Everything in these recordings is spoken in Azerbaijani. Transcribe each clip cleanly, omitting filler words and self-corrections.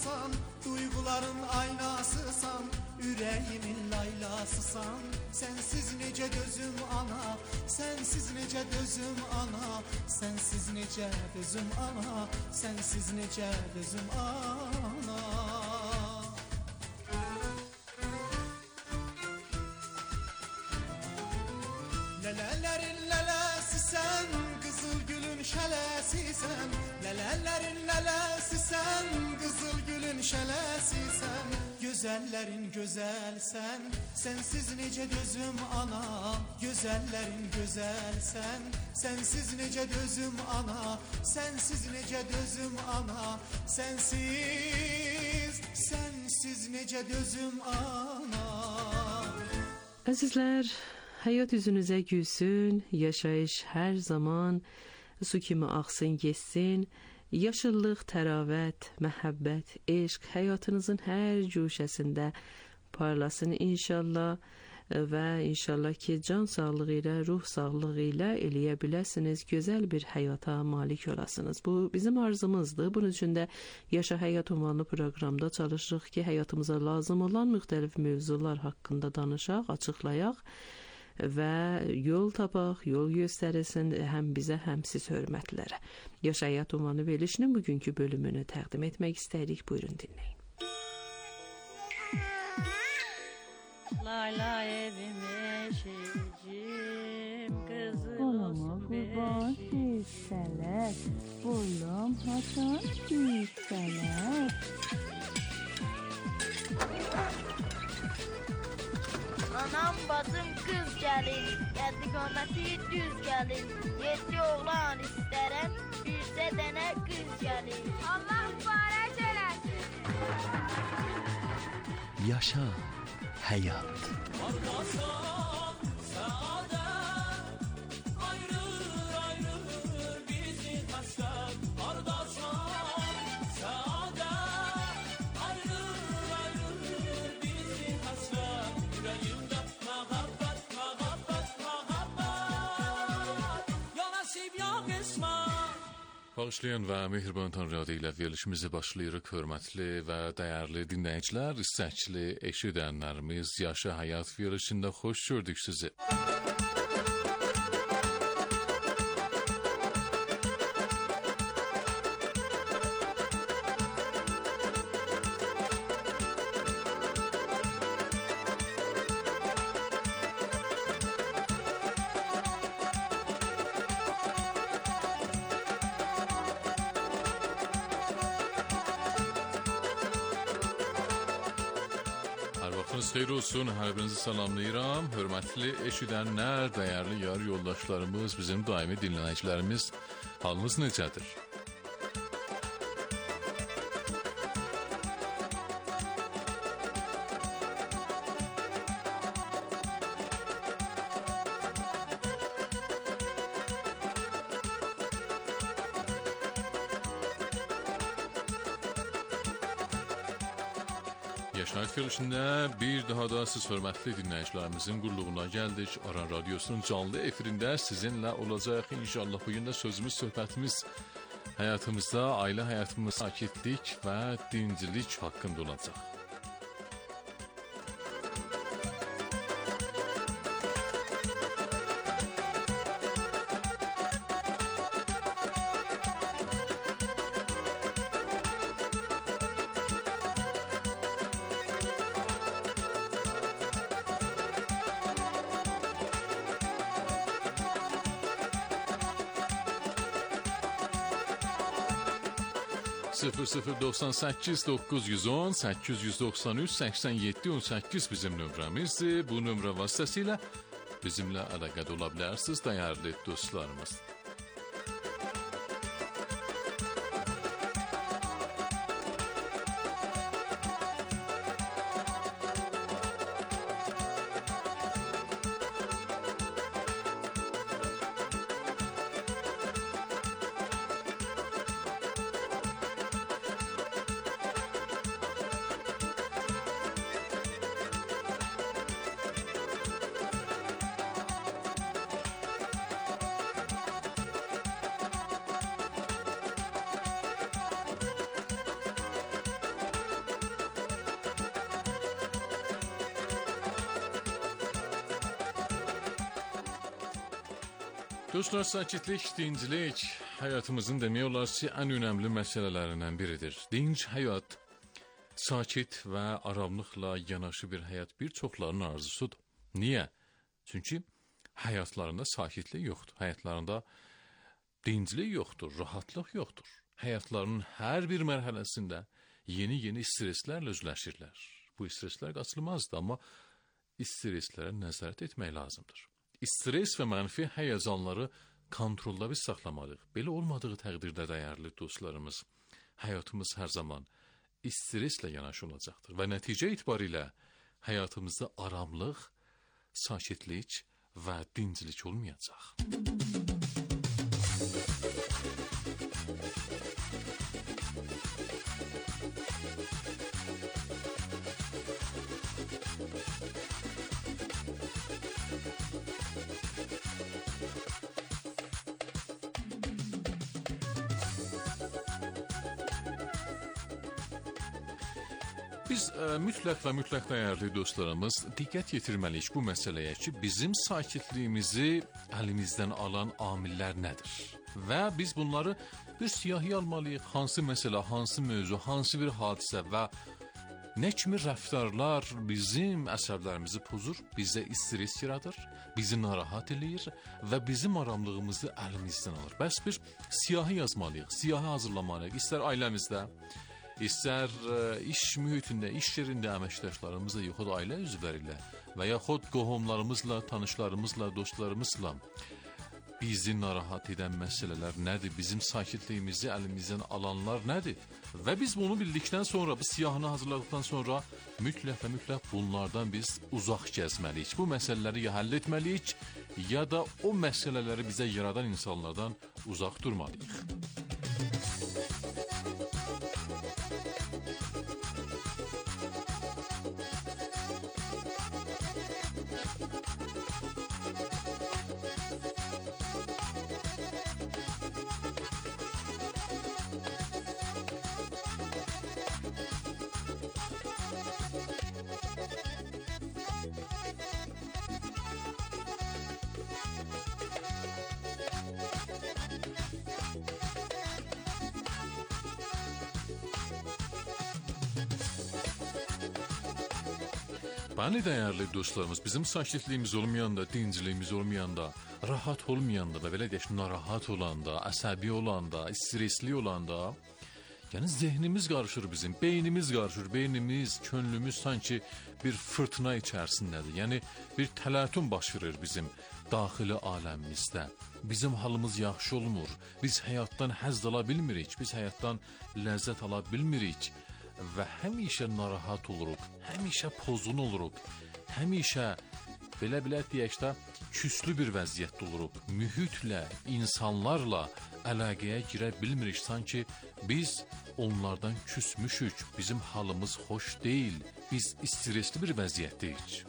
aynasısan, duyguların aynasısan, yüreğimin laylasısan. Sensiz necə dözüm ana, sensiz necə dözüm ana, sensiz necə dözüm ana, sensiz necə dözüm ana. Lələlərin lələsi sən, qızıl gülün şələsi sən. Lələlərin lələsi sən, qızıl gülün şələsi sən. Gözəllərin gözəl sən, sensiz necə dözüm ana. Gözəllərin gözəl sən, sensiz necə dözüm ana. Sensiz necə dözüm ana, sensiz, sensiz necə dözüm ana. Əzizlər, hayat yüzünüze gülsün, yaşayış her zaman su kimi axsın, geçsin. Yaşıllıq, təravət, məhəbbət, eşq həyatınızın hər cuşəsində parlasın inşallah və inşallah ki, can sağlığı ilə, ruh sağlığı ilə eləyə biləsiniz, gözəl bir həyata malik olasınız. Bu bizim arzumuzdur. Bunun üçün də Yaşa Həyat ünvanlı proqramda çalışırıq ki, həyatımıza lazım olan müxtəlif mövzular haqqında danışaq, açıqlayaq və yol tapaq, yol göstərilsin həm bizə, həm siz hörmətlərə. Yaşa Həyat ünvanı verilişinin bugünkü bölümünü təqdim etmək istəyirik. Buyurun dinləyin. Layla evim eşicim, kızım Balama qurban hissələr, boylam haçan hissələr. Anam bacım kız gelin, geldi gömeti düz gelin. 7 oğlan isterem, birse dene kız gelin. Allah mübarek eləsin. Yaşa Həyat. Bağışlayan və mehriban Tanrı ilə verilişimizi başlayırıq, hörmətli və dəyərli dinləyicilər, istəkli eşidənlərimiz, Yaşa Həyat verilişində xoş gördük sizi. Xeyir olsun, hər birinizi salamlayıram. Hörmətli eşidənlər, dəyərli yar yoldaşlarımız, bizim daimi dinləyicilərimiz, halınız necədir? Yaşayış verilişində bir daha da siz hörmətli dinləyicilərimizin qulluğuna gəldik. Aran Radyosu'nun canlı efirində sizinlə olacaq. İnşallah bugün də sözümüz, söhbətimiz həyatımızda, ailə həyatımızda sakitlik və dincilik haqqında olacaq. 0098 910 893 87 18 bizim nömrəmizdir. Bu nömrə vasitəsilə bizimlə əlaqədə ola bilərsiniz, dəyərli dostlarımız. Dostlar, sakitlik, dincilik həyatımızın demək olar ki, ən önəmli məsələlərindən biridir. Dinc həyat, sakit və aramlıqla yanaşı bir həyat bir çoxlarının arzusudur. Niyə? Çünki həyatlarında sakitlik yoxdur. Həyatlarında dincilik yoxdur, rahatlıq yoxdur. Həyatlarının hər bir mərhələsində yeni streslərlə üzləşirlər. Bu streslər qaçılmazdır, amma streslərə nəzarət etmək lazımdır. Stres və mənfi həyəcanları kontrolda biz saxlamalıyıq. Belə olmadığı təqdirdə dəyərli dostlarımız, həyatımız hər zaman streslə yanaşı olacaqdır və nəticə etibarilə həyatımızda aramlıq, sakitlik və dincilik olmayacaq. Biz mütləq dəyərli dostlarımız diqqət yetirməliyik bu məsələyə ki, bizim sakitliyimizi əlimizdən alan amillər nədir? Və biz bunları bir siyahıya almalıyıq. Hansı məsələ, hansı mövzu, hansı bir hadisə və nə kimi rəftarlar bizim əsəblərimizi pozur, bizə stres yaradır, bizi narahat eləyir və bizim aramlığımızı əlimizdən alır. Bəs bir siyahı yazmalıyıq, siyahı hazırlamalıyıq. İstər ailəmizdə, İstər iş mühitində, iş yerində əməkdaşlarımızla, yaxud ailə üzvləri ilə və yaxud qohumlarımızla, tanışlarımızla, dostlarımızla bizi narahat edən məsələlər nədir? Bizim sakitliyimizi əlimizdən alanlar nədir? Və biz bunu bildikdən sonra, bu siyahını hazırladıktan sonra mütləq bunlardan biz uzaq gəzməliyik. Bu məsələləri ya həll etməliyik, ya da o məsələləri bizə yaradan insanlardan uzaq durmalıyıq. Bəli, dəyərli dostlarımız, bizim sakitliyimiz olmayanda, dinciliyimiz olmayanda, rahat olmayanda və belə deyək, narahat olanda, əsəbi olanda, stresli olanda, yəni zehnimiz qarışır bizim, beynimiz qarışır, beynimiz, könlümüz sanki bir fırtına içərisindədir. Yəni bir təlatüm baş verir bizim daxili aləmimizdə. Bizim halımız yaxşı olmur, biz həyatdan həzz ala bilmirik, biz həyatdan ləzzət ala bilmirik. Və həmişə narahat oluruq, həmişə pozğun oluruq, həmişə belə deyək də küslü bir vəziyyətdə oluruq. Mühitlə, insanlarla əlaqəyə girə bilmirik, sanki biz onlardan küsmüşük, bizim halımız xoş deyil, biz stresli bir vəziyyətdəyik.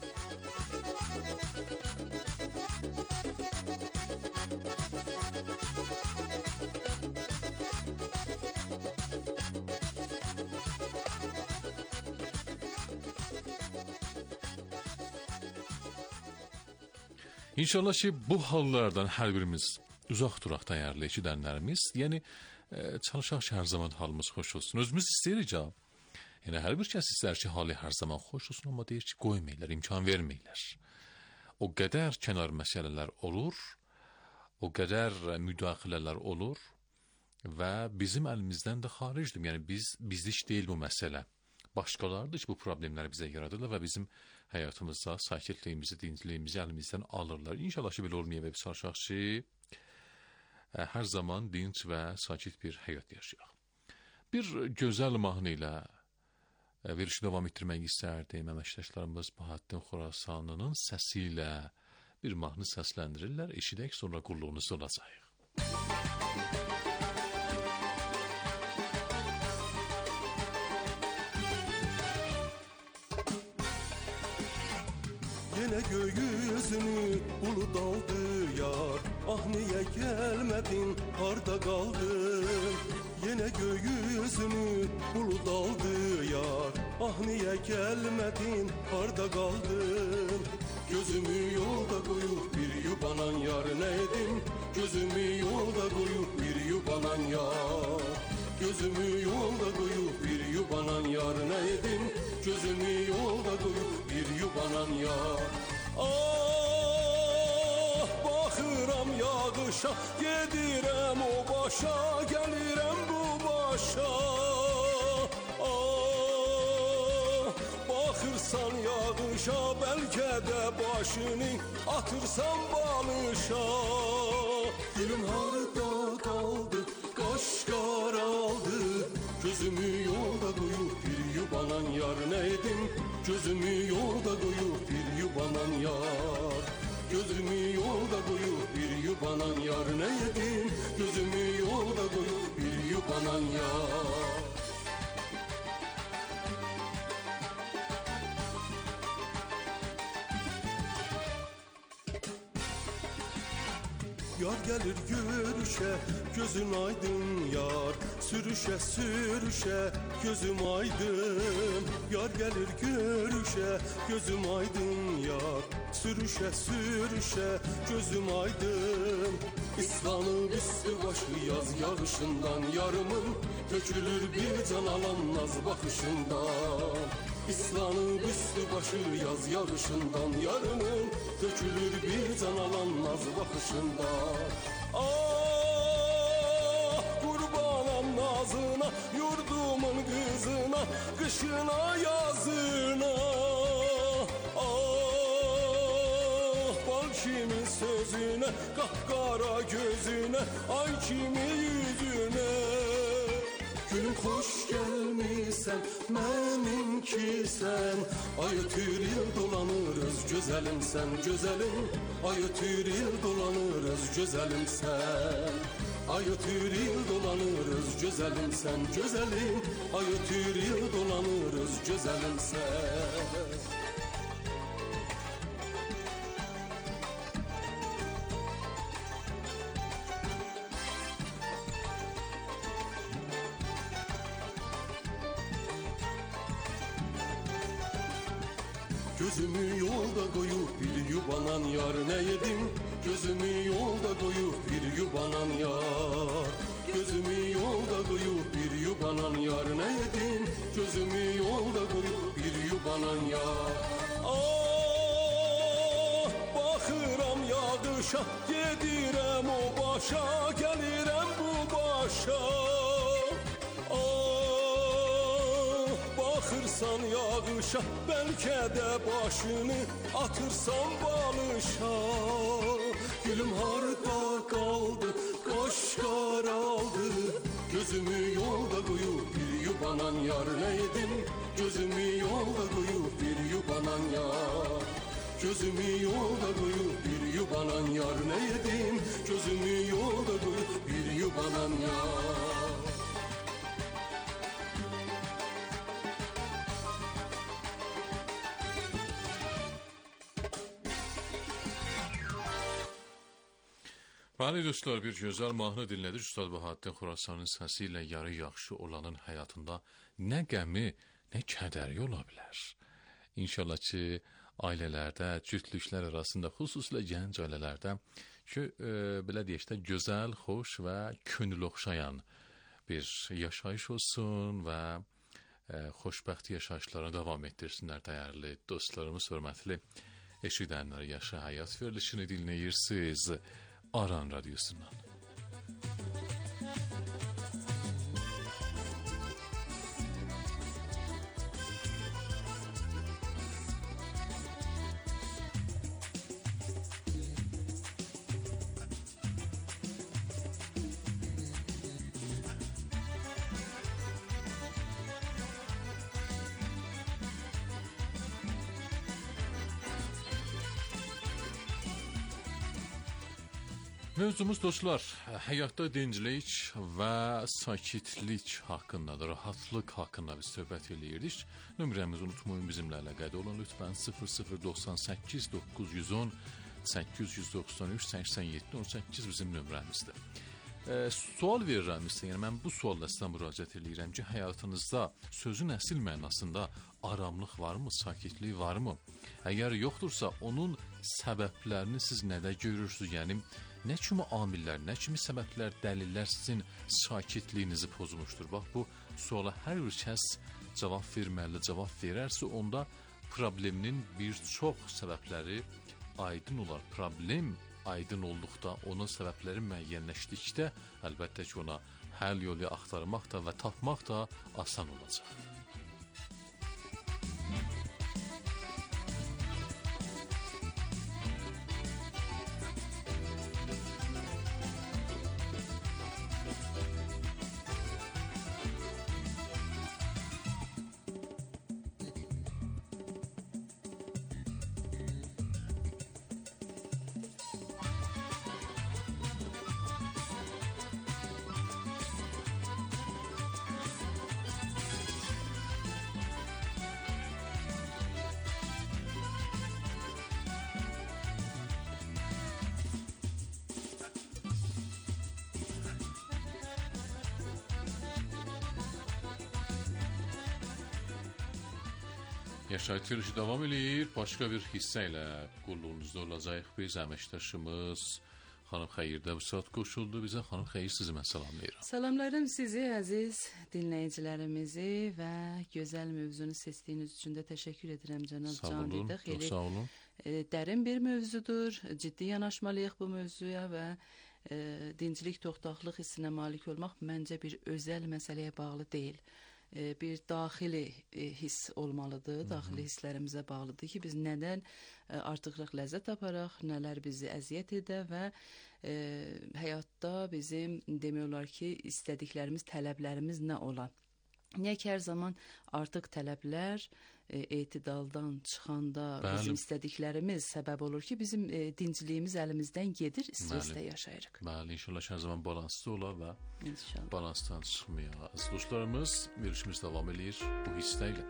İnşallah ki, bu hallardan hər birimiz uzaq duraq dəyərli eşidənlərimiz. Yəni, çalışaq ki, hər zaman halımız xoş olsun. Özümüz istəyirik ya. Yəni, hər bir kəs istər ki, halı hər zaman xoş olsun, amma deyir ki, qoymayırlar, imkan verməyirlər. O qədər kənar məsələlər olur, o qədər müdaxilələr olur və bizim əlimizdən də xaricdir. Yəni, bizlik deyil bu məsələ. Başqalarıdır ki, bu problemləri bizə yaradırlar və bizim həyatımızda sakitliyimizi, dinciliyimizi əlimizdən alırlar. İnşallah ki, belə olmayaq və biz çalışaq ki, hər zaman dinc və sakit bir həyat yaşayaq. Bir gözəl mahnı ilə verişi davam etdirmək istərdim. Əməkdaşlarımız Bahattin Xorasanlının səsi ilə bir mahnı səsləndirirlər. Eşidək, sonra qulluğunuzda olacaq. Yine gökyüzünü bulut aldı yar. Ah niye gelmedin, harda kaldın? Yine gökyüzünü bulut aldı yar. Ah niye gelmedin, harda kaldın? Gözümü yolda koyup bir yubana yubanan yar ne edim? Gözümü yolda koyup bir yubanan yar. Gözümü yolda koyup bir yubanan yar ne edim? Gözümü yolda koyup bir yubanan yar. Ah, baxıram yağışa, gedirəm o başa, gəlirəm bu başa. Ah, baxırsan yağışa, bəlkə də başını atırsan balışa. Gülüm harda qaldı, qaş qaraldı, gözümü yolda qoyub bir yubanan yar nə edim? Gözümü yolda qoyub bir yubanan yar. Gözümü yolda qoyub bir yubanan yar nə edim? Gözümü yolda qoyub bir yubanan yar. Yar gelir görüşe, gözün aydın yar. Sürüşe sürüşe, gözüm aydın. Yar gelir görüşe, gözüm aydın yar. Sürüşe sürüşe, gözüm aydın. İslanıp üstü başı yaz yağışından, yarımın dökülür bir can alan naz bakışından. İslanıp üstü başı yaz yağışından, yarımın dökülür bir can alan naz bakışından. Ah, kurbanam nazına, yurdumun kızına, kışına yazına. Ah, bal kimi sözüne, kahkara gözüne, ay kimi yüzüne. Gülüm hoş gelmişsen, benimki sen. Ay ötür yıl dolanırız, güzelim sen, güzelim. Ay ötür yıl dolanırız, güzelim sen. Ay ötür yıl dolanırız, güzelim sen, güzelim. Ay ötür yıl dolanırız, güzelim sen. Gözümü yolda koyup bir yubanan yar ne yedim? Gözümü yolda koyup bir yubanan yar. Gözümü yolda koyup bir yubanan yar ne yedim? Gözümü yolda koyup bir yubanan yar. Ah, baxıram yağışa, gedirəm o başa, gəlirəm bu başa. Baxırsan yağışa, bəlkə də başını atırsan balışa. Gülüm harda qaldı, qaş qaraldı, gözümü yolda qoyub bir yubanan yar nə edim? Gözümü yolda qoyub bir yubanan yar. Gözümü yolda qoyub bir yubanan yar nə edim? Gözümü yolda qoyub bir yubanan yar. Bəli dostlar, bir gözəl mahnı dinlədik. Üstad Bahattin Xurasanın səsi ilə yarı yaxşı olanın həyatında nə qəmi, nə kədəri ola bilər. İnşallah ki, ailələrdə, cütlüklər arasında, xüsusilə gənc ailələrdə ki, belə deyək də, gözəl, xoş və könül oxşayan bir yaşayış olsun və xoşbəxt yaşayışlara davam etdirsinlər dəyərli dostlarımız, hörmətli eşidənlər. Yaşa həyat verilişini dinləyirsiniz Aran Radyosu'ndan. Mövzumuz dostlar, həyatda dinclik və sakitlik haqqındadır, rahatlıq haqqında biz söhbət eləyirdik. Nömrəmizi unutmayın, bizimlə əlaqədə olun lütfən 0098 910 893 87 18 bizim nömrəmizdir. Sual verirəm sizə. Yəni mən bu sualla sizə müraciət edirəm ki, həyatınızda sözün əsl mənasında aramlıq varmı, sakitlik varmı? Əgər yoxdursa, onun səbəblərini siz nədə görürsünüz? Yəni nə kimi amillər, nə kimi səbəblər, dəlillər sizin sakitliyinizi pozmuşdur? Bax, bu suala hər bir kəs cavab verməli, cavab verərsə, onda probleminin bir çox səbəbləri aydın olar. Problem aydın olduqda, onun səbəbləri müəyyənləşdikdə, əlbəttə ki, ona həll yolu axtarmaq da və tapmaq da asan olacaq. Yaşayış verilişi davam edir. Başqa bir hissə ilə qulluğunuzda olacaq biz əməkdaşımız Xanım Xeyir də bu saat qoşuldu bizə. Xanım Xeyir, sizi mən salamlayıram. Salamlarım sizi əziz dinləyicilərimizi və gözəl mövzunu seçdiyiniz üçün də təşəkkür edirəm cənab Candidə. Çox sağ olun. Dərin bir mövzudur. Ciddi yanaşmalıyıq bu mövzuya və dincilik, toxtaqlıq hissinə malik olmaq məncə bir özəl məsələyə bağlı deyil. Bir daxili hiss olmalıdır, daxili hisslərimizə bağlıdır ki, biz nədən artıqlıq ləzzət aparaq, nələr bizi əziyyət edə və həyatda bizim demək olar ki, istədiklərimiz, tələblərimiz nə ola. Niyə ki, hər zaman artıq tələblər etidaldan çıxanda bizim istədiklərimiz səbəb olur ki, bizim dinciliyimiz əlimizdən gedir, stressdə yaşayırıq. Bəli, inşallah hər zaman balanslı ola və balansdan çıxmaya. Əziz dostlarımız, verilişimiz davam edir bu hissdə ilə.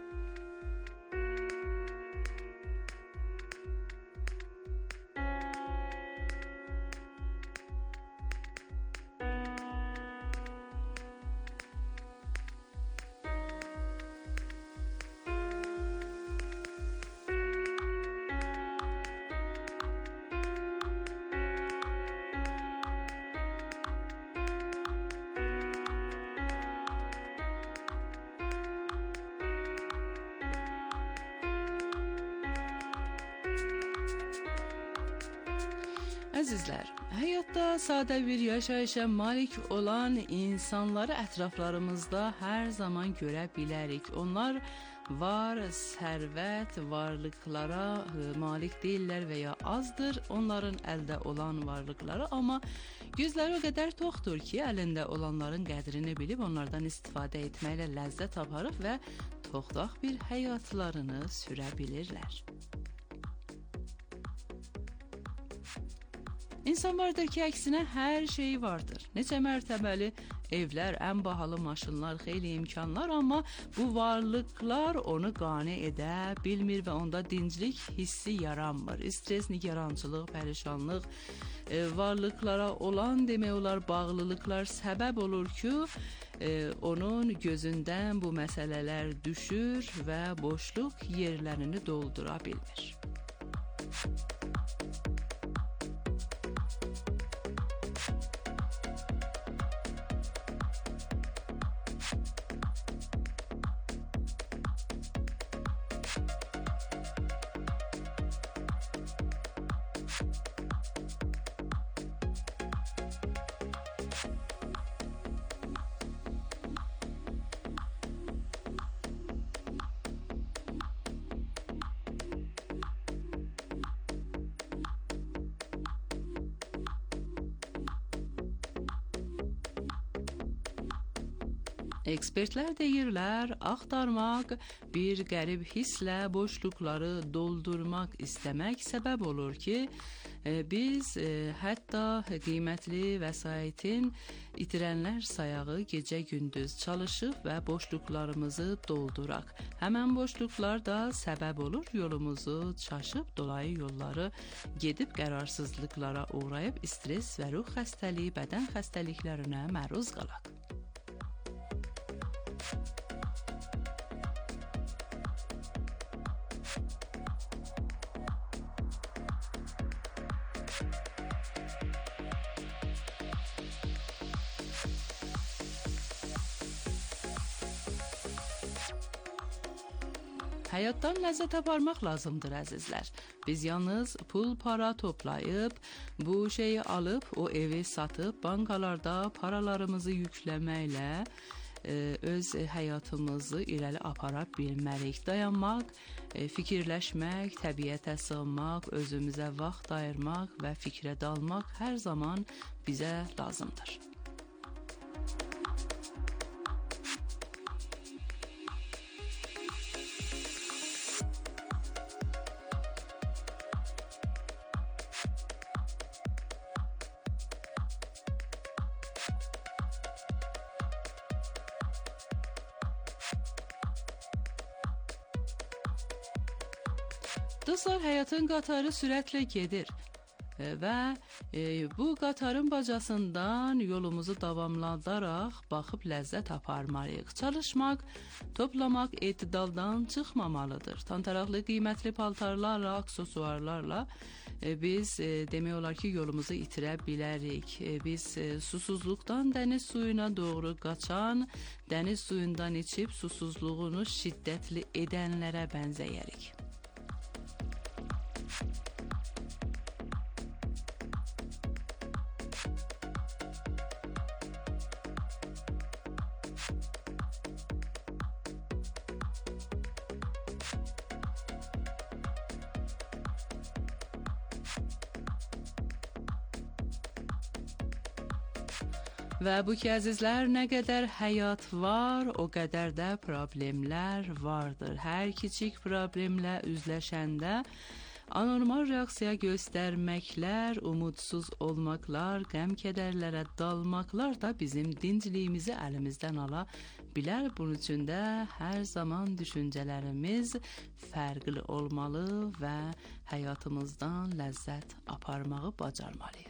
Əzizlər, həyatda sadə bir yaşayışa malik olan insanları ətraflarımızda hər zaman görə bilərik. Onlar var, sərvət, varlıqlara malik deyirlər və ya azdır onların əldə olan varlıqları, amma gözləri o qədər toxdur ki, əlində olanların qədrini bilib onlardan istifadə etməklə ləzzət aparıb və toxtaq bir həyatlarını sürə bilirlər. İnsanlarda ki, əksinə hər şey vardır. Neçə mərtəbəli evlər, ən bahalı maşınlar, xeyli imkanlar, amma bu varlıqlar onu qane edə bilmir və onda dinclik hissi yaranmır. Stres, nigarançılıq, pərişanlıq, varlıqlara olan demək olar bağlılıqlar səbəb olur ki, onun gözündən bu məsələlər düşür və boşluq yerlərini doldura bilmir. Ekspertlər deyirlər, axtarmaq, bir qərib hisslə boşluqları doldurmaq istəmək səbəb olur ki, Biz hətta qiymətli vəsaitin itirənlər sayağı gecə-gündüz çalışıb və boşluqlarımızı dolduraq. Həmən boşluqlar da səbəb olur yolumuzu çaşıb, dolayı yolları gedib qərarsızlıqlara uğrayıb, stres və ruh xəstəliyi, bədən xəstəliklərinə məruz qalaq. Həyatdan ləzzət aparmaq lazımdır əzizlər. Biz yalnız pul para toplayıb, bu şeyi alıb, o evi satıb, bankalarda paralarımızı yükləməklə öz həyatımızı irəli apara bilmərik. Dayanmaq, fikirləşmək, təbiətə sığınmaq, özümüzə vaxt ayırmaq və fikrə dalmaq hər zaman bizə lazımdır. Dostlar, həyatın qatarı sürətlə gedir və bu qatarın bacasından yolumuzu davamladaraq baxıb ləzzət aparmalıyıq. Çalışmaq, toplamaq etidaldan çıxmamalıdır. Tantaraqlı qiymətli paltarlarla, aksesuarlarla biz demək olar ki, yolumuzu itirə bilərik. Biz susuzluqdan dəniz suyuna doğru qaçan, dəniz suyundan içib susuzluğunu şiddətli edənlərə bənzəyərik. Və bu ki, əzizlər, nə qədər həyat var, o qədər də problemlər vardır. Hər kiçik problemlə üzləşəndə anormal reaksiya göstərməklər, umudsuz olmaqlar, qəm-kədərlərə dalmaqlar da bizim dincliyimizi əlimizdən ala bilər. Bunun üçün də hər zaman düşüncələrimiz fərqli olmalı və həyatımızdan ləzzət aparmağı bacarmalıyıq.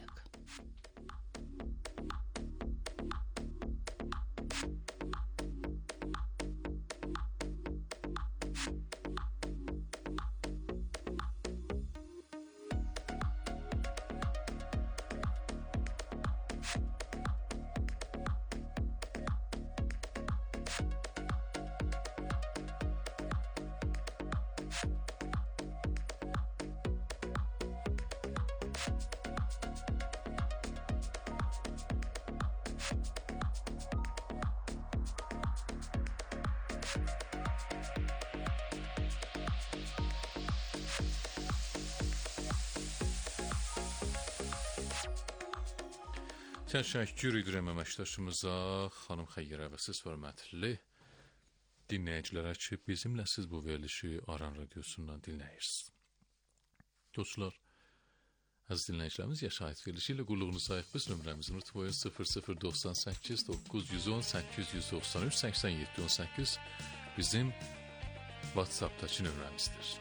Təşəkkür edirəm əməkdaşımıza, xanım Xəyyirə və siz hörmətli dinləyicilərə ki, bizimlə siz bu verilişi Aran Radiosundan dinləyirsiniz. Dostlar, əziz dinləyicilərimiz, yaşayət verilişi ilə qulluğunuzayıq biz nömrəmizin rütboyu 0098 910 893 87 18 bizim WhatsApp'daki nömrəmizdir.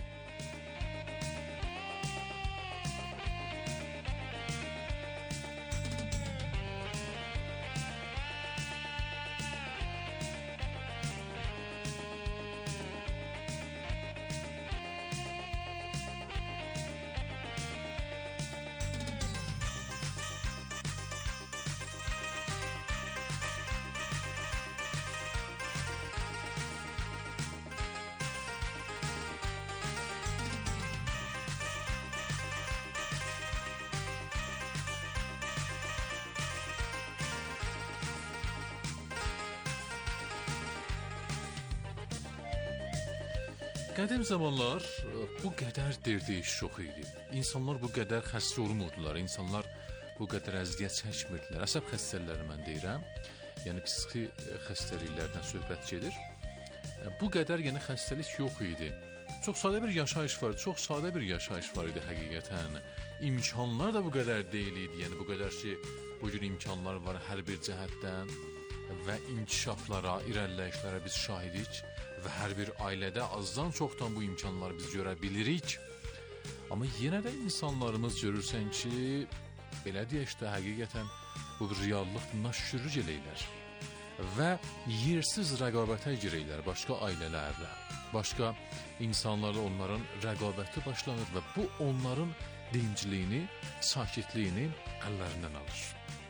Qədim zamanlar bu qədər dirdiş çox idi. İnsanlar bu qədər xəstə olmurdular. İnsanlar bu qədər əziyyət çəkmirdilər. Əsəb xəstəlikləri mən deyirəm. Yəni psixi xəstəliklərdən söhbət gedir. Bu qədər yəni xəstəlik yox idi. Çox sadə bir yaşayış var, çox sadə bir yaşayış var idi həqiqətən. İmkanlar da bu qədər deyil idi, yəni bu qədər ki, bugün imkanlar var hər bir cəhətdən və inkişaflara, irəliləyişlərə biz şahidik və hər bir ailədə azdan çoxdan bu imkanları biz görə bilirik. Amma yenə də insanlarımız görürsən ki, belə deyək də həqiqətən bu bir reallıq naşürlük eləyirlər və yersiz rəqabətə girəylər başqa ailələrlə, başqa insanlarla onların rəqabəti başlanır və bu onların dincliyini, sakitliyini əllərindən alır.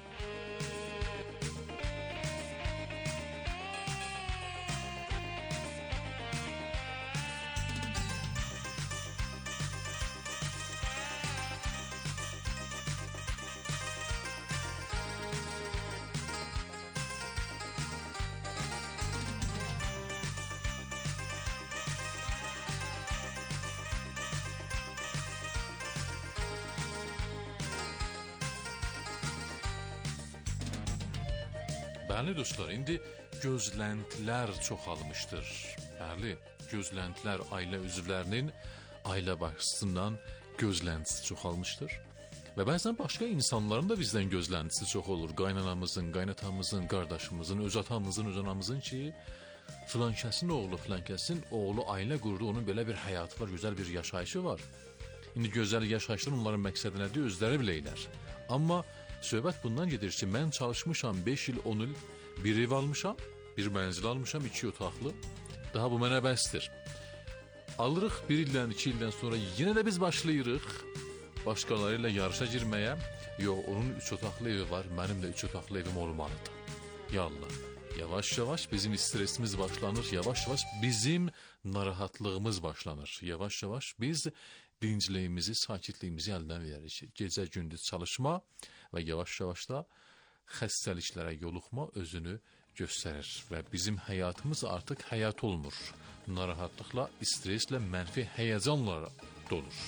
Bəli dostlar, indi gözləntilər çoxalmışdır. Bəli, gözləntilər ailə üzvlərinin ailə başçısından gözləntisi çoxalmışdır. Və bəzən başqa insanların da bizdən gözləntisi çox olur. Qaynanamızın, qaynatamızın, qardaşımızın, öz atamızın, öz anamızın ki, filankəsin oğlu, filankəsin oğlu ailə qurdu, onun belə bir həyatı var, gözəl bir yaşayışı var. İndi gözəl yaşayışlar onların məqsədi nədir, özləri biləylər. Amma söhbət bundan gedir ki, mən çalışmışam 5 il, 10 il, bir ev almışam, bir mənzil almışam, 2 otaqlı. Daha bu mənə bəsdir. Alırıq 1 ildən, 2 ildən sonra yenə də biz başlayırıq başqaları ilə yarışa girməyə. Yox, onun 3 otaqlı evi var, mənim də 3 otaqlı evim olmalıdır. Yallah, yavaş-yavaş bizim stresimiz başlanır, yavaş-yavaş bizim narahatlığımız başlanır. Yavaş-yavaş biz dincliyimizi, sakitliyimizi əldən veririk. Gecə-gündüz çalışma və yavaş-yavaş da xəstəliklərə yoluxma özünü göstərir və bizim həyatımız artıq həyat olmur. Narahatlıqla, streslə, mənfi həyəcanla dolur.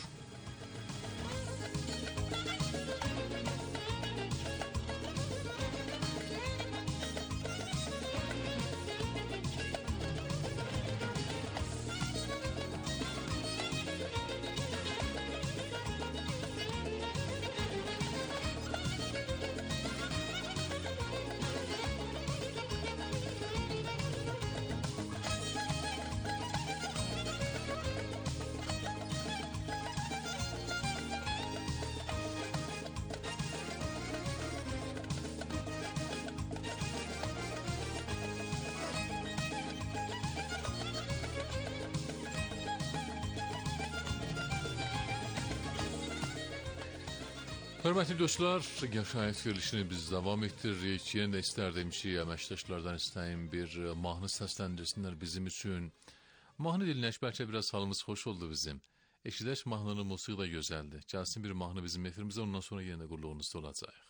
Hörmətli dostlar, yaşayış verilişini biz davam etdiririk. Yenə də istərdim ki, əməkdaşlardan istəyim bir mahnı səsləndirsinlər bizim üçün. Mahnı dinləyək, bəlkə biraz halımız xoş oldu bizim. Eşidək, mahnının musiqi də gözəldir. Gəlsin bir mahnı bizim efirimizə, ondan sonra yenə də qulluğunuzda olacaq.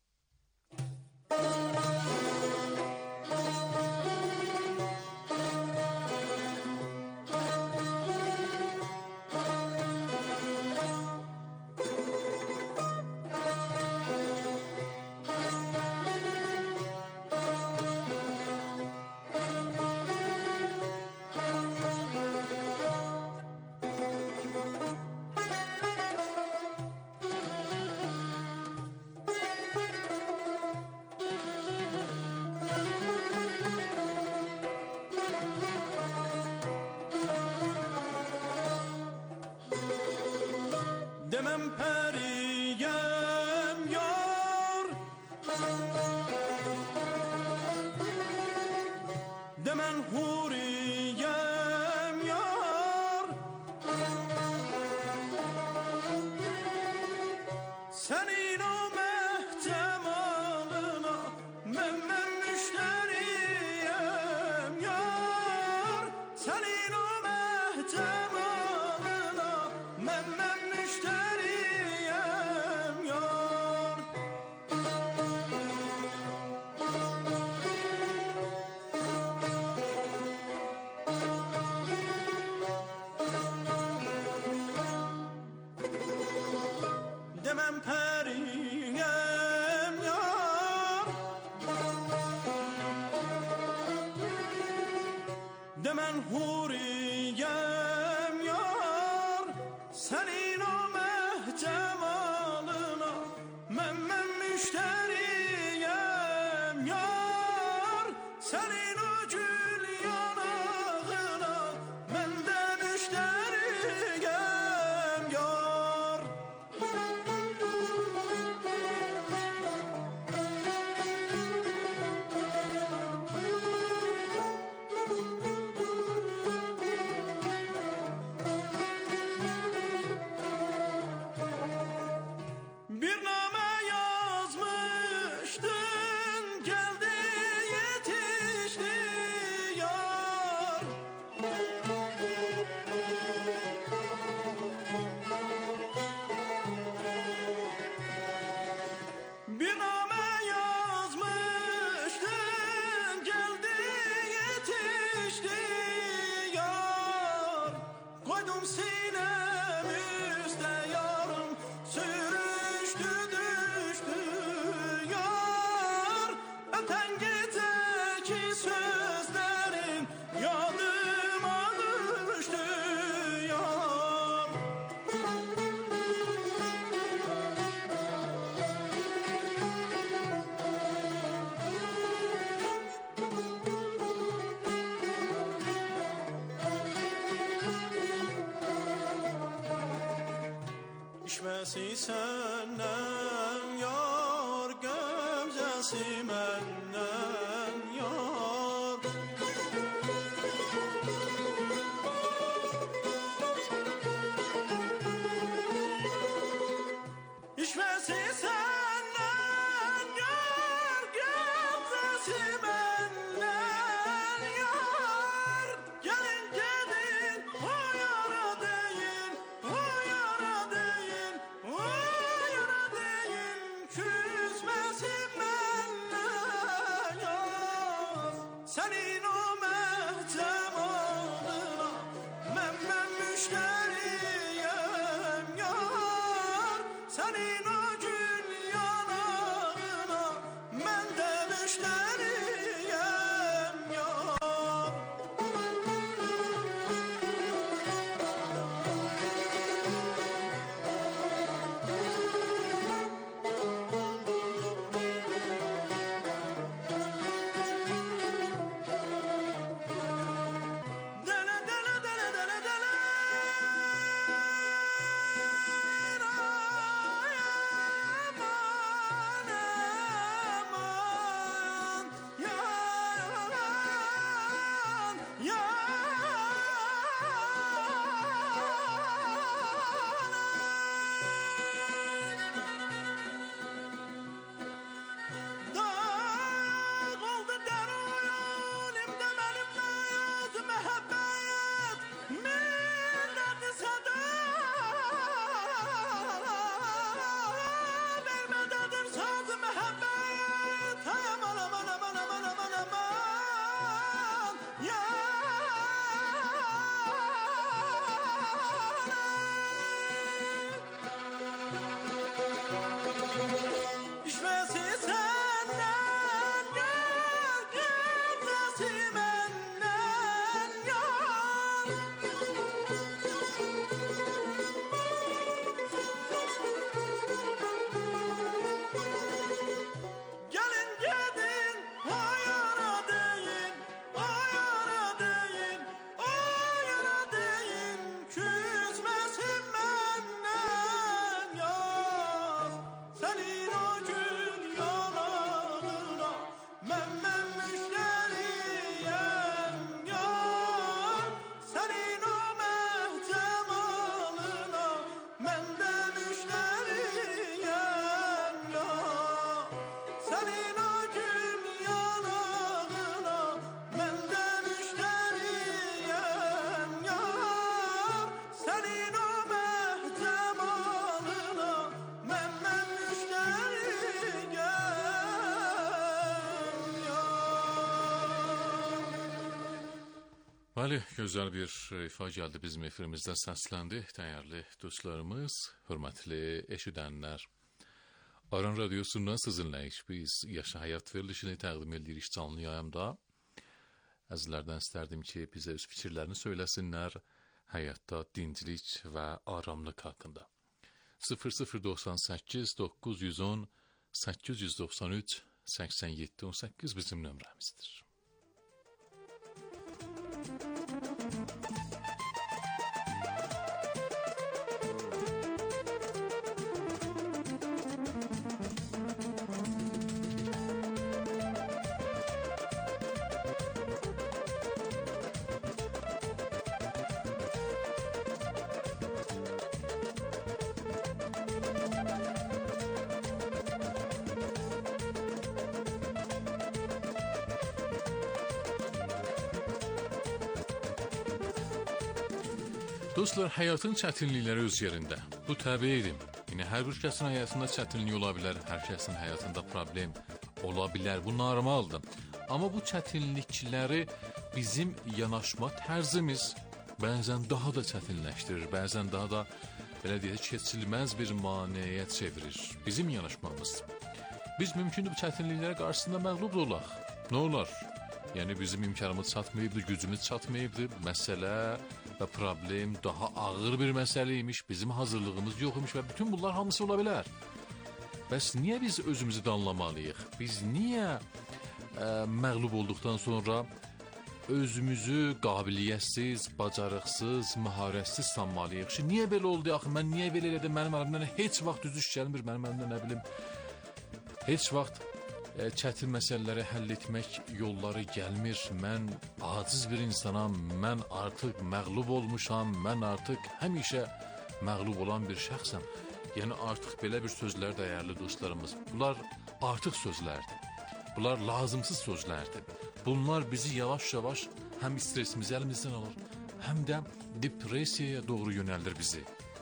Demem periyem yar, demen huriyem yar, senin o mehtemalına men müşteriyem yar, senin o mehtemalına men müşteriyem yar. Demem periyem yar, demen huriyem yar. müşteriyem yar, senin o gül yanağına ben de müşteriyem yar. Bir name yazmıştın, geldi yetişti yar. Bir name yazmıştın, geldi yetişti yar. Koydum sinemizde yarım, sürüştü düştü yar. Öten geceki sözlerin yadıma düştü yar. İşmesi senden yar, gömzesi menden yar. İşmesi senden yar, gömzesi menden yar. Gelin gelin o yara değil, o yara değil, o yara değil. Küsmesin benden yar. Senin o mehtem alına ben müşteriyem yar. Senin o gül yanağına ben de müşteriyem yar. Dele dele dele dele dele. Ay aman aman. Yalan Dağ oldu derunimde benimle yaz mehabbet, milleti sada vermededir saz mehabbet. Hay aman aman aman aman aman aman İşmesi senden yar, gülmesi benden yar. Gelin gidin o yara değil, o yara değil, o yara değil. Küsmesin benden yar. Senin o gül yanağına ben müşteriyem yar. Senin o mehtem alına ben de müşteriyem yar. Senin o gül yanağına ben de müşteriyem yar. Senin o mehtem alına ben müşteriyem yar. Bəli, gözəl bir ifa gəldi bizim efirimizdə səsləndi. Dəyərli dostlarımız, hörmətli eşidənlər. Aran Radyosu'ndan sizinləyik. Biz Yaşa Həyat verilişini təqdim edirik canlı yayımda. Əzizlərdən istərdim ki, bizə öz fikirlərini söyləsinlər həyatda dincilik və aramlıq haqqında. 0098 910 893 87 18 bizim nömrəmizdir. Dostlar, həyatın çətinlikləri öz yerində. Bu təbiidir. Yəni, hər bir kəsin həyatında çətinlik ola bilər, hər kəsin həyatında problem ola bilər. Bu normaldır. Amma bu çətinlikləri bizim yanaşma tərzimiz bəzən daha da çətinləşdirir, bəzən daha da, belə deyək, keçilməz bir maneəyə çevirir. Bizim yanaşmamız. Biz mümkündür bu çətinliklərə qarşısında məğlub olaq. Nə olar? Yəni, bizim imkanımız çatmayıbdır, gücümüz çatmayıbdır. Məsələ və problem daha ağır bir məsələymiş, bizim hazırlığımız yox imiş və bütün bunlar hamısı ola bilər. Bəs niyə biz özümüzü danlamalıyıq? Biz niyə məğlub olduqdan sonra özümüzü qabiliyyətsiz, bacarıqsız, məharətsiz sanmalıyıq? Niyə belə oldu? Axı, mən niyə belə elədim? Mənim əlimdən heç vaxt düz iş gəlmir, mənim əlimdən nə bilim, heç vaxt çətin məsələləri həll etmək yolları gəlmir. Mən aciz bir insanam, mən artıq məğlub olmuşam, mən artıq həmişə məğlub olan bir şəxsəm. Yəni artıq belə bir sözlər dəyərli dostlarımız. Bunlar artıq sözlərdir. Bunlar lazımsız sözlərdir. Bunlar bizi yavaş-yavaş həm stresimizi əlimizdən alır, həm də depressiyaya doğru yönəldir bizi.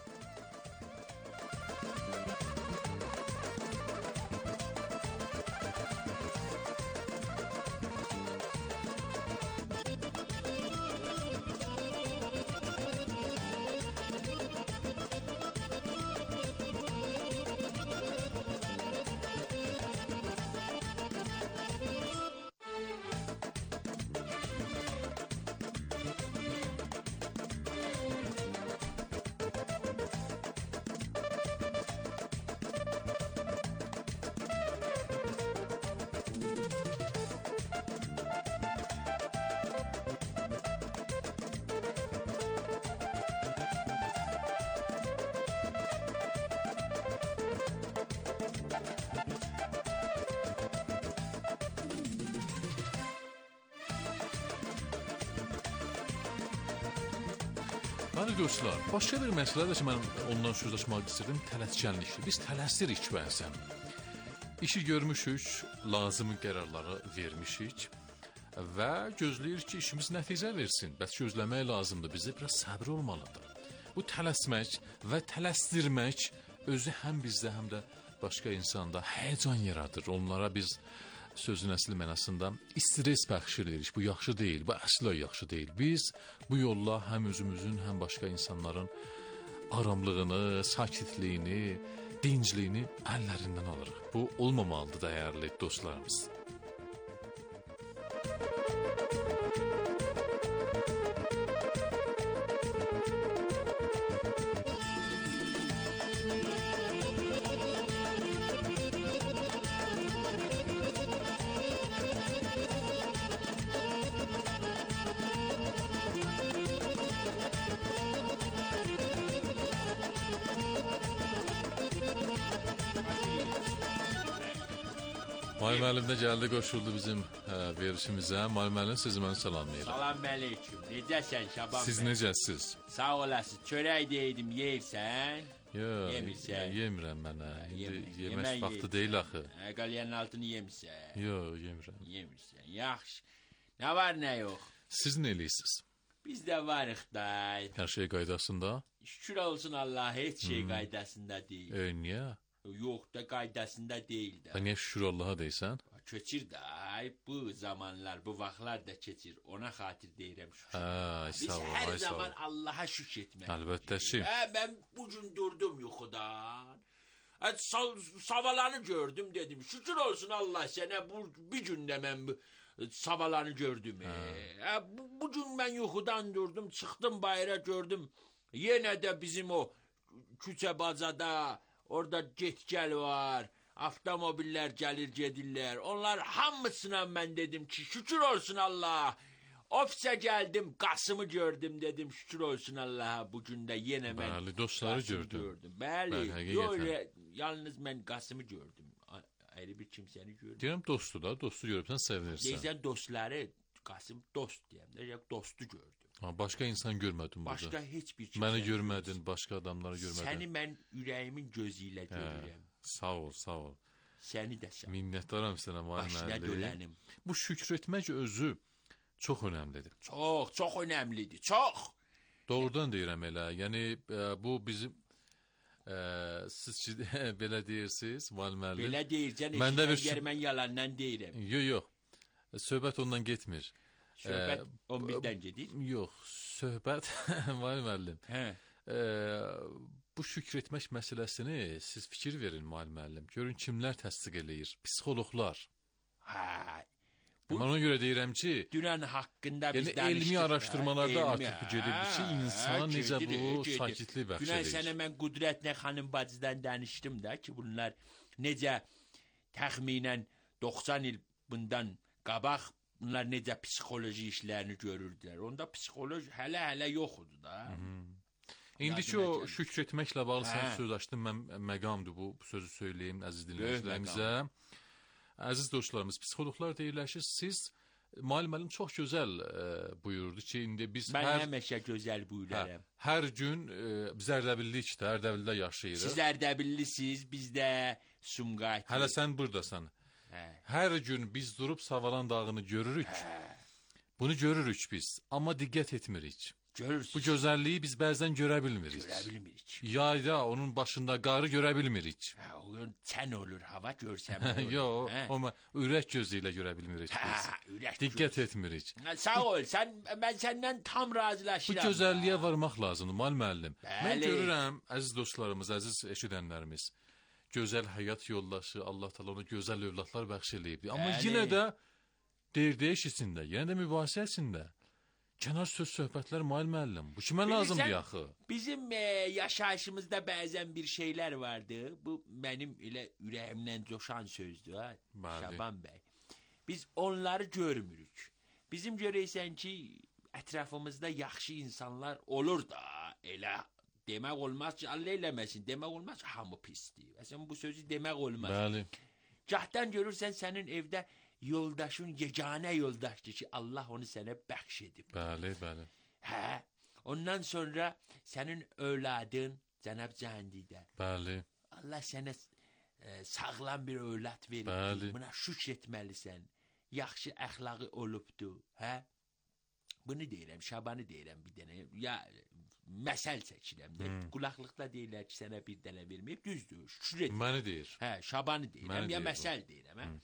Bəli dostlar, başqa bir məsələ də ki, mən ondan söz açmaq istəyirdim, tələskənlikdir. Biz tələsirik bəzən. İşi görmüşük, lazımi qərarları vermişik və gözləyirik ki, işimiz nəticə versin. Bəs gözləmək lazımdır, bizə biraz səbir olmalıdır. Bu tələsmək və tələsdirmək özü həm bizdə, həm də başqa insanda həyəcan yaradır. Onlara biz sözün əsli mənasında stres bəxş edirik. Bu yaxşı deyil, bu əsla yaxşı deyil. Biz bu yolla həm özümüzün, həm başqa insanların aramlığını, sakitliyini, dincliyini əllərindən alırıq. Bu olmamalıdır dəyərli dostlarımız. May müəllim də gəldi, qoşuldu bizim verişimizə. May müəllim, sizi mən salamlayıram. Salam əleyküm. Necəsən Şaban bəy? Siz necəsiz? Sağ olasın. Çörək deydim, yeyirsən? Yox, yemirsən. Yemirəm mənə. İndi yemək vaxtı deyil axı. Qalyanın altını yemirsən? Yox, yemirəm. Yemirsən. Yaxşı. Nə var, nə yox? Siz nə eləyirsiniz? Biz də varıq da. Hər şey qaydasında? Şükür olsun Allah, heç şey qaydasında deyil. Niyə? Yox da qaydasında deyil də. Niyə şükür Allaha deysən? Keçir də, bu zamanlar, bu vaxtlar da keçir. Ona xatir deyirəm şükür. Biz Sağ ol, hər sağ zaman ol. Allaha şükür etmək. Əlbəttə ki. Mən bugün durdum yuxudan. Savalanı gördüm dedim. Şükür olsun Allah sənə bir gündə mən savalanı gördüm. Bugün mən yuxudan durdum, çıxdım bayıra gördüm. Yenə də bizim o küçə bacada orada get-gəl var. avtomobillər gəlir gedirlər. Onlar hamısına mən dedim ki, şükür olsun Allah. Ofisə gəldim, Qasımı gördüm, dedim şükür olsun Allah'a. Bugün də yenə mən Bəli, dostları Qasımı gördüm. Bəli, həqiqətən. öyle, yalnız mən Qasımı gördüm. Ayrı bir kimsəni gördüm. Deyirəm dostu da, dostu görübsən sevinirsən. Deyirsən dostları, Qasım dost deyəm. Deyirəm dostu gördüm. Ha, başqa insan görmədin burada. Başqa heç bir kimsə. Məni görmədin, başqa adamları görmədin. Səni mən ürəyimin gözü ilə görürəm. Sağ ol, sağ ol. Səni də sağ ol. Minnətdaram sənə Başına müəllim. dölənim. Bu şükür etmək özü çox önəmlidir. Çox, çox önəmlidir, çox. Doğrudan deyirəm elə. Yəni bu bizim siz belə deyirsiniz, müəllim. Belə deyirsən, Məndə bir eşitən mən yalandan deyirəm. Yox. Söhbət ondan getmir. Söhbət 11-dən gedir. Yox, söhbət müəllim. Hə. Bu şükür etmək məsələsini siz fikir verin müəllim. Görün kimlər təsdiq eləyir? Psixoloqlar. Hə. Mən ona görə deyirəm ki, Dünən haqqında biz yəni danışdıq. elmi araşdırmalarda Elmi, artıq bu gedir ki, insana necə bu gedir. sakitlik bəxş Dünən edir. sənə mən Qudrətlə xanım bacıdan danışdım da ki, bunlar necə təxminən 90 il bundan qabaq bunlar necə psixoloji işlərini görürdülər. Onda psixoloji hələ yox idi da. İndiki o şükür etməklə bağlı sən Hə. söz açdın, mən məqamdır bu sözü söyləyim əziz dinləyicilərimizə. Əziz dostlarımız, psixoloqlar deyirlər ki, siz müəllim çox gözəl buyurdu ki, indi biz Mən həmişə gözəl buyururam. hər gün biz Ərdəbillikdə, Ərdəbildə yaşayırıq. Siz Ərdəbillisiniz, biz də Sumqayıt. Hələ sən burdasan. Hə. Hər gün biz durub Savalan dağını görürük. Bunu görürük biz, amma diqqət etmirik. Görürsünüz. Bu gözəlliyi biz bəzən görə bilmirik. Görə bilmirik. Yayda onun başında qarı görə bilmirik. Hə, o gün çən olur, hava görsəm olur. Yox, Hə. amma ürək gözü ilə görə bilmirik biz. Hə, ürək Diqqət etmirik. Ha, sağ ol, mən səndən tam Bu razılaşıram. gözəlliyə varmaq lazımdır, müəllim. Mən Bəli. görürəm, əziz dostlarımız, əziz eşidənlərimiz, gözəl həyat yoldaşı, Allah təala ona gözəl övladlar bəxş eləyibdi. Amma Bəli. yenə də deyir içində, yenə də mübahisə içində. Kənar söz söhbətlər müəllim. Bu kimə lazımdır axı? Bizim yaşayışımızda bəzən bir şeylər vardı. Bu mənim elə ürəyimdən coşan sözdür, ha? Bəli. Şaban bəy. Biz onları görmürük. Bizim görəysən ki, ətrafımızda yaxşı insanlar olur da, elə demək olmaz ki, Allah eləməsin, demək olmaz ki, hamı pisdir. Əslən bu sözü demək olmaz. Bəli. Gahdan görürsən sənin evdə yoldaşın yeganə yoldaşdır ki, Allah onu sənə bəxş edib. Bəli, bəli. Hə? Ondan sonra sənin övladın Cənab Cəndidə. Bəli. Allah sənə sağlam bir övlad verib. Bəli. Buna şükr etməlisən. Yaxşı əxlaqı olubdu, hə? Bunu deyirəm, Şabanı deyirəm bir dənə. Ya məsəl çəkirəm də. Qulaqlıqda deyirlər ki, sənə bir dənə verməyib, düzdür. Şükür et. Məni deyir. Hə, Şabanı deyirəm, Məni ya deyir bu. məsəl deyirəm, hə?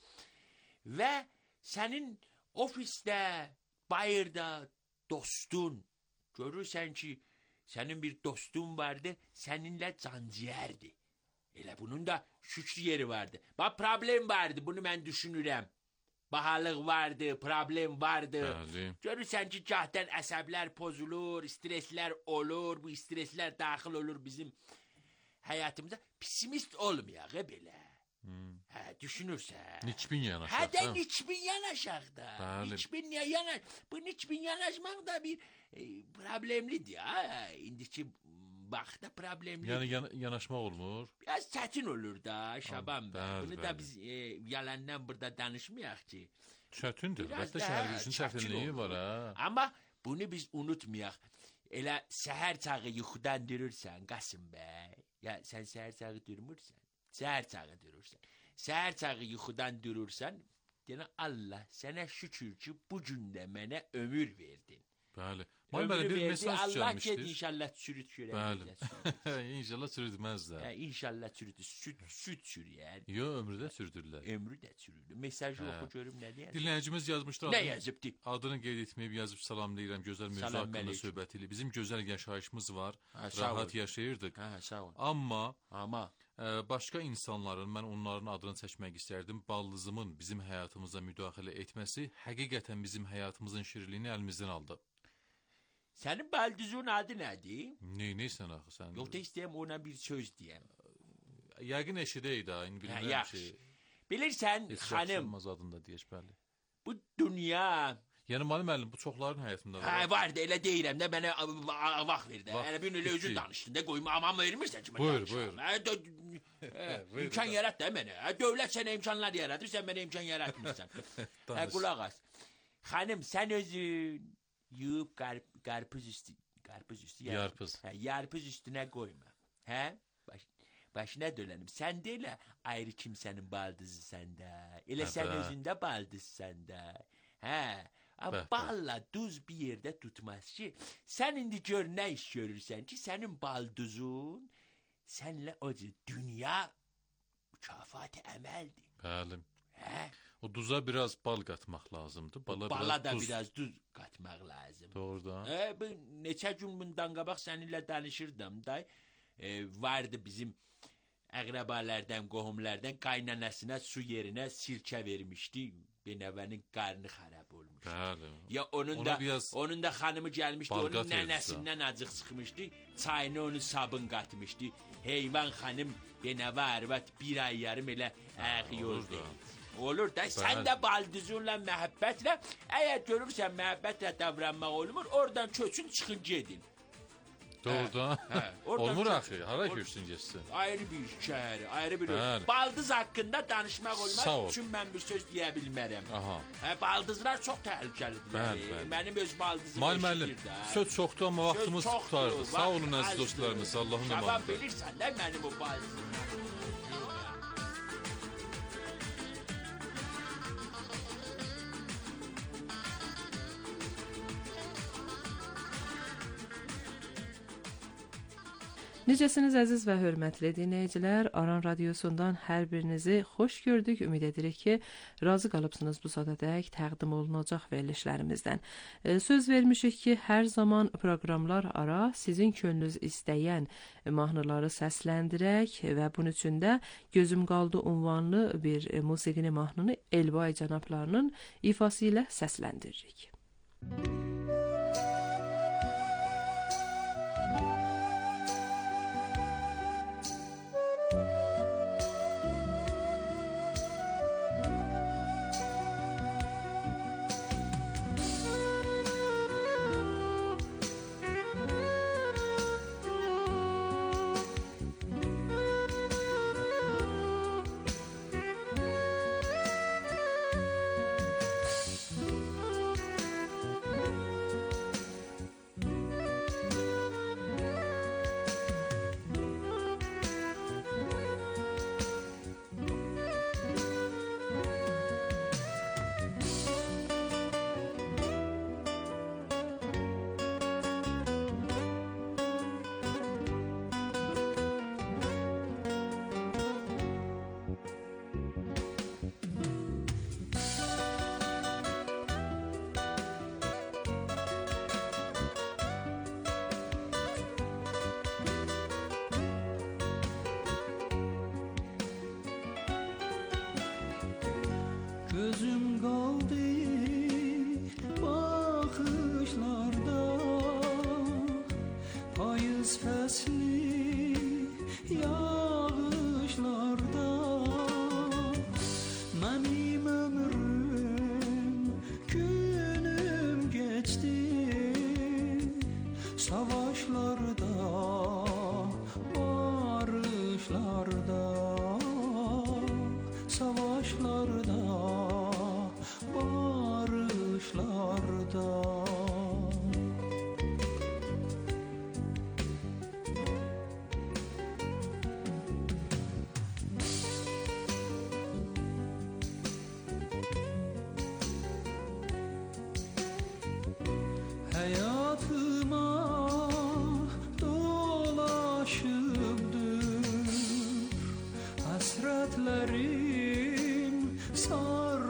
Və sənin ofisdə, bayırda dostun, görürsən ki, sənin bir dostun vardı, səninlə canciyərdi. Elə bunun da şükrü yeri vardı. Bax, problem vardı, bunu mən düşünürəm. Bahalıq vardı, problem vardı. Bəli. Görürsən ki, gahdən əsəblər pozulur, streslər olur, bu streslər daxil olur bizim həyatımıza. Pesimist olmayaq, belə. Hə, düşünürsən. Niçbin yanaşaq. Hə də niçbin yanaşaq da. Bəli. Niçbin yanaş. Bu niçbin yanaşmaq da bir problemlidir ha. İndiki vaxtda problemli. Yəni yanaşmaq olmur. Biraz çətin olur da Şaban bəy. Bəli, Bunu da bəli. biz yalandan burada danışmayaq ki. Çətindir. Biraz Əlbəttə da, ki, hər hə, birisinin çətin çətinliyi olur. var ha. Amma bunu biz unutmayaq. Elə səhər çağı yuxudan durursan Qasım bəy. Ya sən səhər çağı durmursan. Səhər çağı durursan. Səhər çağı yuxudan durursan, deyən Allah sənə şükür ki, bu gün də mənə ömür verdin. Bəli. Ömrü Mənə bir verdi, mesaj Allah get gəlmişdir. inşallah çürüt görək. İnşallah çürütməz də. İnşallah çürütür. Süt çürüyər. Yo, ömrüdə çürüdürlər. Ömrü də çürüdür. Mesajı oxu görüm nə deyər. Dinləyicimiz yazmışdır. Nə yazıbdı? Adını qeyd etməyib yazıb salamlayıram. Gözəl mövzu Salam haqqında əleykum. söhbət ilə. Bizim gözəl yaşayışımız var. Ha, sağ ol. Rahat yaşayırdıq. Hə, sağ ol. Amma başqa insanların, mən onların adını çəkmək istərdim, baldızımın bizim həyatımıza müdaxilə etməsi həqiqətən bizim həyatımızın şirinliyini əlimizdən aldı. Sənin baldızın adı nədir? Neynəysən axı sən? Yox da istəyəm ona bir söz deyəm. Yəqin eşidək də, indi bilmirəm yaxşı. ki. Bilirsən, Heç xanım, yaxşılmaz adında deyək, bəli. bu dünya... Yəni, müəllim, bu çoxların həyatında var. Hə, var da, elə deyirəm də, mənə vaxt ver də. Elə bir elə özün danışdın da, qoyma, aman vermirsən ki, mən danışam. İmkan yarat da mənə. Dövlət sənə imkanlar yaradır, sən mənə imkan yaratmırsan. Qulaq as. Xanım, sən özün yuyub qarpız üstü, yarpız üstünə qoyma. Hə? Başına dönəlim. Sən də elə ayrı kimsənin baldızı səndə. Elə sən özündə baldız səndə. Hə? Balla duz bir yerdə tutmaz ki. Sən indi gör nə iş görürsən ki, sənin balduzun sənlə o dünya mükafatı əməldir. Bəli. Hə? O duza biraz bal qatmaq lazımdır. Bala da biraz duz qatmaq lazım. Doğrudan. Neçə gün bundan qabaq səninlə danışırdım da. Vardı bizim əqrəbalərdən, qohumlərdən qaynanasına su yerinə sirkə vermişdi. Benəvənin qarnı xarab olmuş. Bəli. Ya onun da xanımı gəlmişdi, onun nənəsindən acıq sıxmışdı. Çayını onu sabun qatmışdı. Heyvan xanım Benəvə arvad bir ay yarım elə ağıyırdı. Olur da sən də baldızınla məhəbbətlə, əgər görürsən məhəbbətlə davranmaq olmur, oradan köçün çıxın gedin. Doğrudan. Olmur axı, hara köçsün geçsin. Ayrı bir şəhər, ayrı bir baldız haqqında danışmaq olmaz. Üçün mən bir söz deyə bilmərəm. Baldızlar çox təhlükəlidir. Mənim öz baldızım müəllim, söz çoxdur, amma vaxtımız tutardı. Sağ olun əziz dostlarımız, Allahın amanında. Sabah bilirsən də mənim o baldızım. Necəsiniz əziz və hörmətli dinləyicilər? Aran Radiosundan hər birinizi xoş gördük. Ümid edirik ki, razı qalıbsınız bu saatədək təqdim olunacaq verilişlərimizdən. Söz vermişik ki, hər zaman proqramlar ara sizin könlünüz istəyən mahnıları səsləndirək və bunun üçün də Gözüm qaldı unvanlı bir musiqini mahnını Elbay cənablarının ifası ilə səsləndiririk. Gözüm qaldı baxışlarda, payız fəsli yağışlarda. Mənim ömrüm, günüm geçti savaşlarda, barışlarda, savaşlarda, barışlarda. Hayatıma dolaşıpdır hasretlerim, sar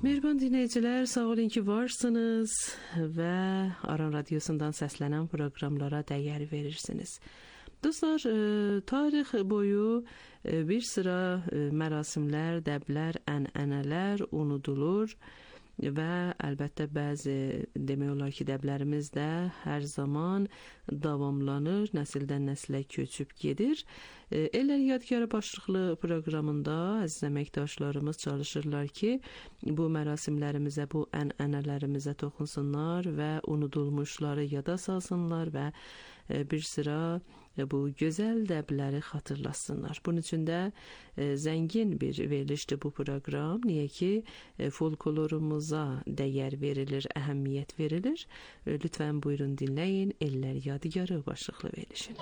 Mehriban dinləyicilər, sağ olun ki varsınız və Aran Radiosundan səslənən proqramlara dəyər verirsiniz. Dostlar, tarix boyu bir sıra mərasimlər, dəblər, ənənələr unudulur və əlbəttə bəzi demək olar ki, dəblərimiz də hər zaman davamlanır, nəsildən nəslə köçüb gedir. Ellər Yadgarı başlıqlı proqramında əziz əməkdaşlarımız çalışırlar ki, bu mərasimlərimizə, bu ənənələrimizə toxunsunlar və unudulmuşları yada salsınlar və bir sıra bu gözəl dəbləri xatırlasınlar. Bunun üçün də zəngin bir verilişdir bu proqram. Niyə ki, folklorumuza dəyər verilir, əhəmiyyət verilir. Lütfən buyurun dinləyin Ellər Yadigarı başlıqlı verilişini.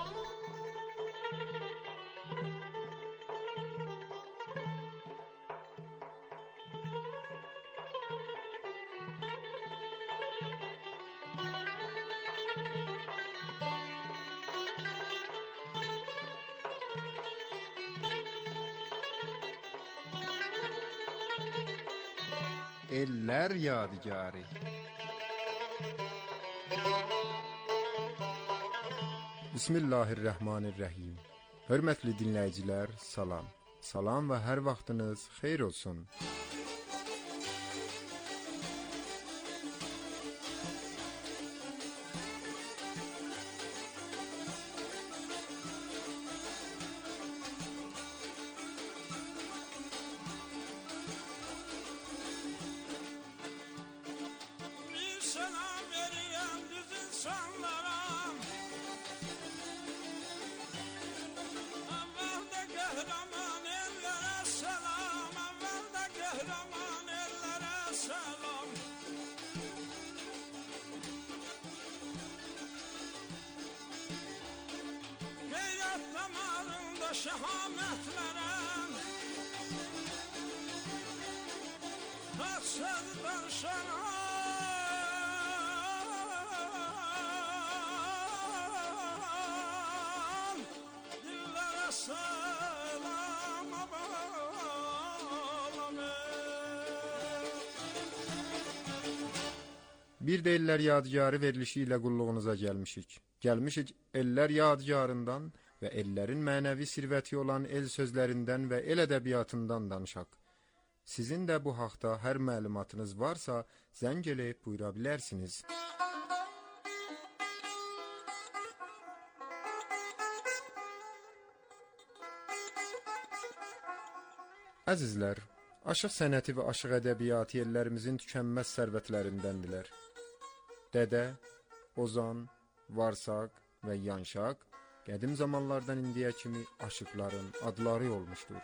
Ellər Yadigarı. Bismillahirrahmanirrahim. Hörmətli dinləyicilər, salam. Salam və hər vaxtınız xeyir olsun. Şahametlerem Kaçsız darşanan Dillere selam Bir də Ellər Yadigarı verilişi ilə qulluğunuza gəlmişik. Gəlmişik Ellər Yadigarından və ellərin mənəvi sirvəti olan el sözlərindən və el ədəbiyyatından danışaq. Sizin də bu haqda hər məlumatınız varsa, zəng eləyib buyura bilərsiniz. Əzizlər, aşıq sənəti və aşıq ədəbiyyatı ellərimizin tükənməz sərvətlərindəndirlər. Dədə, ozan, varsaq və yanşaq qədim zamanlardan indiyə kimi aşıqların adları olmuşdur.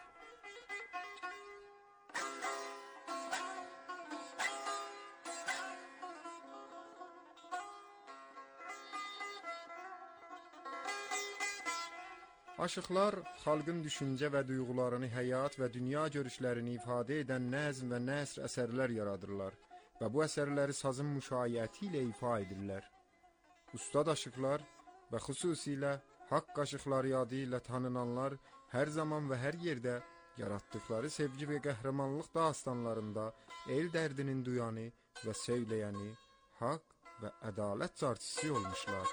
Aşıqlar xalqın düşüncə və duyğularını, həyat və dünya görüşlərini ifadə edən nəzm və nəsr əsərlər yaradırlar və bu əsərləri sazın müşayiəti ilə ifa edirlər. Ustad aşıqlar və xüsusilə haqq aşıqları adı ilə tanınanlar hər zaman və hər yerdə yaratdıkları sevgi və qəhrəmanlıq dastanlarında el dərdinin duyanı və söyləyəni, haqq və ədalət carçısı olmuşlar.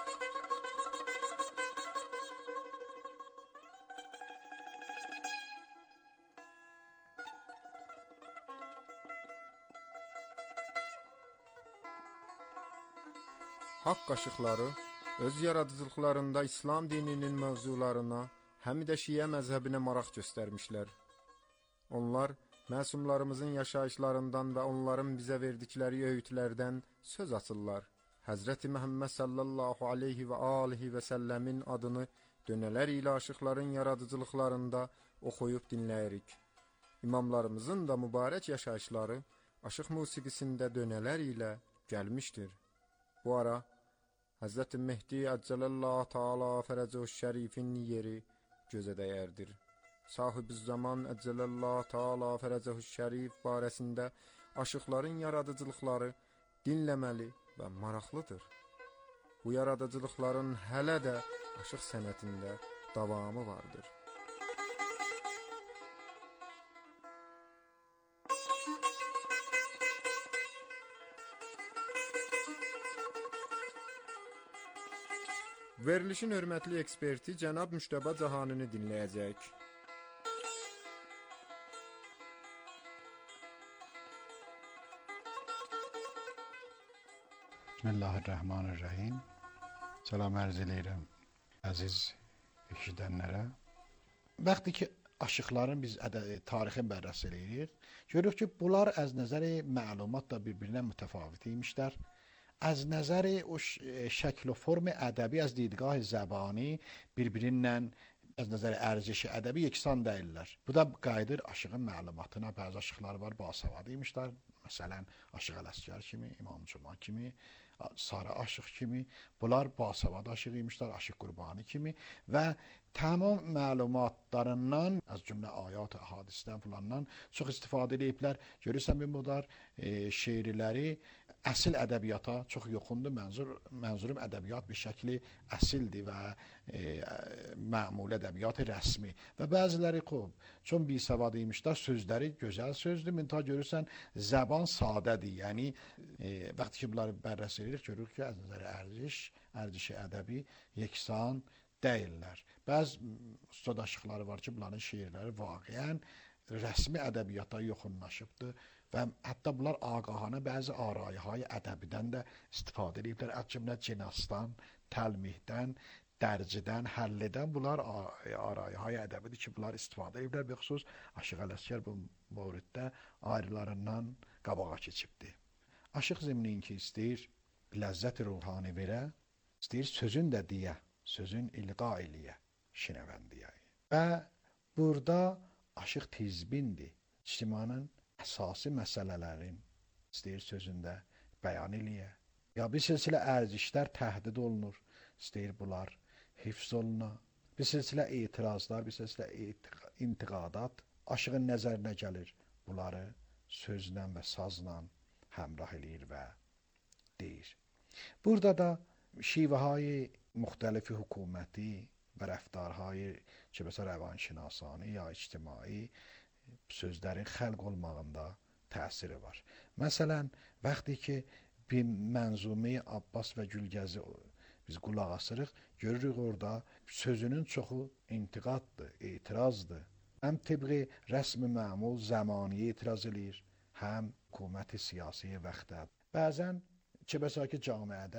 Haqq aşıqları öz yaradıcılıqlarında İslam dininin mövzularına, həm də Şiə məzhəbinə maraq göstərmişlər. Onlar məsumlarımızın yaşayışlarından və onların bizə verdikləri öğütlərdən söz açırlar. Həzrəti Məhəmməd sallallahu aleyhi və alihi və səlləmin adını dönələr ilə aşıqların yaradıcılıqlarında oxuyub dinləyirik. İmamlarımızın da mübarək yaşayışları aşıq musiqisində dönələr ilə gəlmişdir. Bu ara Həzrəti Mehdi Əccələllahu Teala Fərəcəhu Şərifin yeri gözə dəyərdir. Sahib-i zaman Əccələllahu Teala Fərəcəhu Şərif barəsində aşıqların yaradıcılıqları dinləməli və maraqlıdır. Bu yaradıcılıqların hələ də aşıq sənətində davamı vardır. Verilişin hörmətli eksperti cənab Müştəba Cahanini dinləyəcək. Bismillahirrahmanirrahim. Salam ərz eləyirəm əziz eşidənlərə. Vaxtı ki aşıqların biz tarixin bərrəsi eləyirik, görürük ki, bunlar az nəzəri məlumat da bir-birinə mütəfavit imişlər. از نظر شکل و فرم ادبی از دیدگاه زبانی bir-birindən az nəzər ərziş ədəbi yeksan deyirlər. Bu da qayıdır aşığın məlumatına. Bəzi aşıqlar var, basavad imişlər. Məsələn, Aşıq Ələsgər kimi, İmam Cuma kimi, Sarı Aşıq kimi. Bunlar basavad aşıq imişlər, Aşıq Qurbani kimi və tamam məlumatlarından, az cümlə ayat, hadisdən filandan çox istifadə ediblər. Görürsən, bu da şeirləri əsl ədəbiyyata çox yoxundur. Mənzurum ədəbiyyat bir şəkli əsildir və məmul ədəbiyyat rəsmi. Və bəziləri çون bisavad imişlər, sözləri gözəl sözdür. Minta görürsən, zəban sadədir. Yəni, vaxtı ki, bunları bərrəs edirik, görürük ki, az nəzər ərziş ədəbi yeksan deyirlər. Bəzi ustad aşıqları var ki, bunların şeirləri vaqiən rəsmi ədəbiyyata yoxunlaşıbdır. Və hətta bunlar ağahanə bəzi arayəhay ədəbidən də istifadə ediblər. Cümlə cinasdan, təlmihdən, dərcidən, həllidən bunlar arayəhay ədəbidir ki, bunlar istifadə ediblər. Bəxüsus Aşıq Ələsgər bu mövriddə ayrılarından qabağa keçibdir. Aşıq zimnin ki, istəyir ləzzət ruhani verə, istəyir sözün də deyə, sözün ilqa eləyə, şinəvəndiyə. Və burada aşıq tizbindir. İctimanın əsası məsələlərin istəyir sözündə bəyan eləyə. Ya bir silsilə ərzişlər təhdid olunur, istəyir bunlar hifz oluna. Bir silsilə etirazlar, bir silsilə intiqadat aşığın nəzərinə gəlir. Bunları sözlə və sazla həmrah eləyir və deyir. Burada da şivəhay müxtəlifi hökuməti və rəftarhay ki, məsələn, rəvanşinasani ya ictimai sözlərin xəlq olmağında təsiri var. Məsələn, vaxtı ki, bir mənzumi Abbas və Gülgəzi biz qulaq asırıq, görürük orada sözünün çoxu intiqaddır, etirazdır. Həm tibqi rəsmi məmul zəmaniyə etiraz edir, həm hökuməti siyasi vaxtda. Bəzən ki, məsələn ki, camiədə